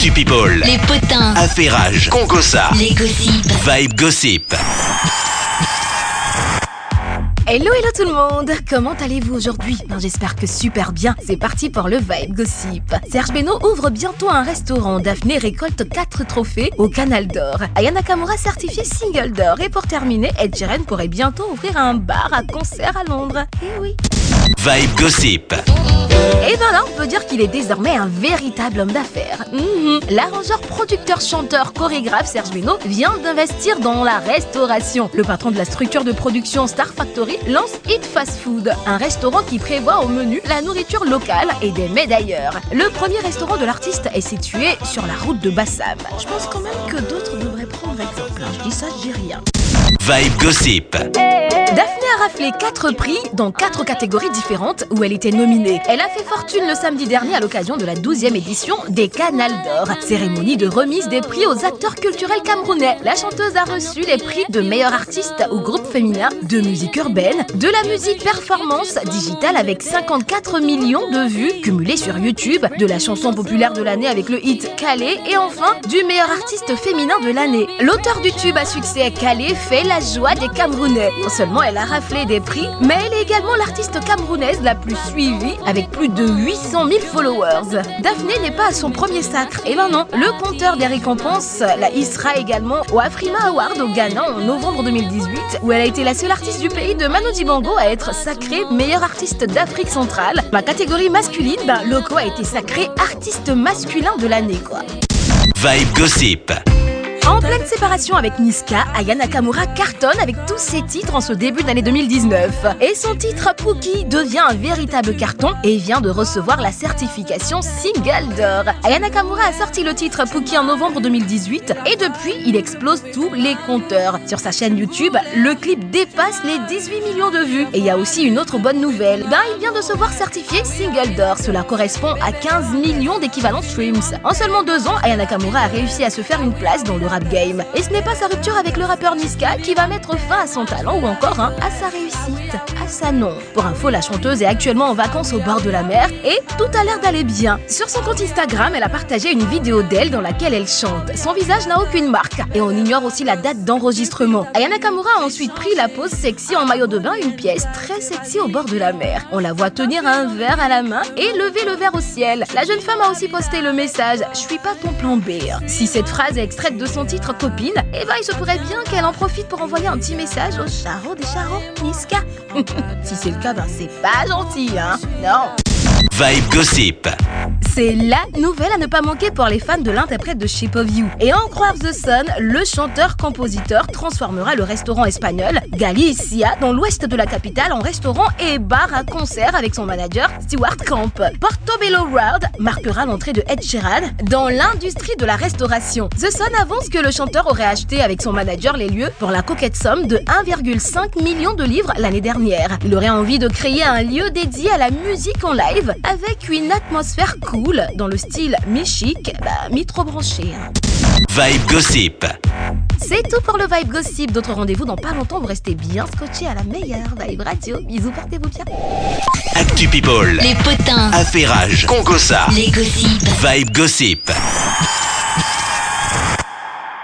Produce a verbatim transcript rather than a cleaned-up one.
Actu People. Les potins. Affairage. Congossa. Les gossips. Vibe Gossip. Hello, hello tout le monde. Comment allez-vous aujourd'hui? Ben, j'espère que super bien. C'est parti pour le Vibe Gossip. Serge Beno ouvre bientôt un restaurant. Daphné récolte quatre trophées au Canal d'Or. Aya Nakamura certifié single d'or. Et pour terminer, Ed Sheeran pourrait bientôt ouvrir un bar à concert à Londres. Eh oui. Vibe Gossip. Et ben là, on peut dire qu'il est désormais un véritable homme d'affaires. Mmh. L'arrangeur, producteur, chanteur, chorégraphe Serge Beno vient d'investir dans la restauration. Le patron de la structure de production Star Factory lance Eat Fast Food, un restaurant qui prévoit au menu la nourriture locale et des mets d'ailleurs. Le premier restaurant de l'artiste est situé sur la route de Bassam. Je pense quand même que d'autres devraient prendre exemple. Je dis ça, je dis rien. Vibe Gossip. Daphné a raflé quatre prix dans quatre catégories différentes où elle était nominée. Elle a fait fortune le samedi dernier à l'occasion de la douzième édition des Canal d'Or, cérémonie de remise des prix aux acteurs culturels camerounais. La chanteuse a reçu les prix de meilleur artiste ou groupe féminin, de musique urbaine, de la musique performance digitale avec cinquante-quatre millions de vues cumulées sur YouTube, de la chanson populaire de l'année avec le hit Calais et enfin du meilleur artiste féminin de l'année. L'auteur du tube à succès Calais fait la joie des Camerounais. Non seulement elle a raflé des prix, mais elle est également l'artiste camerounaise la plus suivie avec plus de huit cent mille followers. Daphné n'est pas à son premier sacre, et ben non, le compteur des récompenses la hissera également au Afrima Award au Ghana en novembre deux mille dix-huit, où elle a été la seule artiste du pays de Manu Dibango à être sacrée meilleure artiste d'Afrique centrale. Ma catégorie masculine, ben Loco a été sacré artiste masculin de l'année quoi. Vibe Gossip. En pleine séparation avec Niska, Aya Nakamura cartonne avec tous ses titres en ce début d'année deux mille dix-neuf. Et son titre Pookie devient un véritable carton et vient de recevoir la certification single d'or. Aya Nakamura a sorti le titre Pookie en novembre deux mille dix-huit et depuis, il explose tous les compteurs. Sur sa chaîne YouTube, le clip dépasse les dix-huit millions de vues. Et il y a aussi une autre bonne nouvelle. Ben, il vient de se voir certifié single d'or. Cela correspond à quinze millions d'équivalents streams. En seulement deux ans, Aya Nakamura a réussi à se faire une place dans le rap game. Et ce n'est pas sa rupture avec le rappeur Niska qui va mettre fin à son talent ou encore hein, à sa réussite, à sa non. Pour info, la chanteuse est actuellement en vacances au bord de la mer et tout a l'air d'aller bien. Sur son compte Instagram, elle a partagé une vidéo d'elle dans laquelle elle chante. Son visage n'a aucune marque et on ignore aussi la date d'enregistrement. Aya Nakamura a ensuite pris la pose sexy en maillot de bain, une pièce très sexy au bord de la mer. On la voit tenir un verre à la main et lever le verre au ciel. La jeune femme a aussi posté le message « Je suis pas ton plan B ». Si cette phrase est extraite de son titre Copine, et ben il se pourrait bien qu'elle en profite pour envoyer un petit message au Charo des Charo, Niska. Si c'est le cas, ben c'est pas gentil, hein. Non. Vibe Gossip. C'est la nouvelle à ne pas manquer pour les fans de l'interprète de Shape of You. Et en croire The Sun, le chanteur-compositeur transformera le restaurant espagnol Galicia dans l'ouest de la capitale en restaurant et bar à concert avec son manager Stewart Camp. Portobello Road marquera l'entrée de Ed Sheeran dans l'industrie de la restauration. The Sun avance que le chanteur aurait acheté avec son manager les lieux pour la coquette somme de un virgule cinq million de livres l'année dernière. Il aurait envie de créer un lieu dédié à la musique en live avec une atmosphère cool dans le style mi-chic, bah mi-trop branché. Hein. Vibe Gossip. C'est tout pour le Vibe Gossip. D'autres rendez-vous dans pas longtemps. Vous restez bien scotchés à la meilleure Vibe Radio. Bisous, portez-vous bien. Actu People. Les potins. Affairage. Congossa. Les gossips. Vibe Gossip.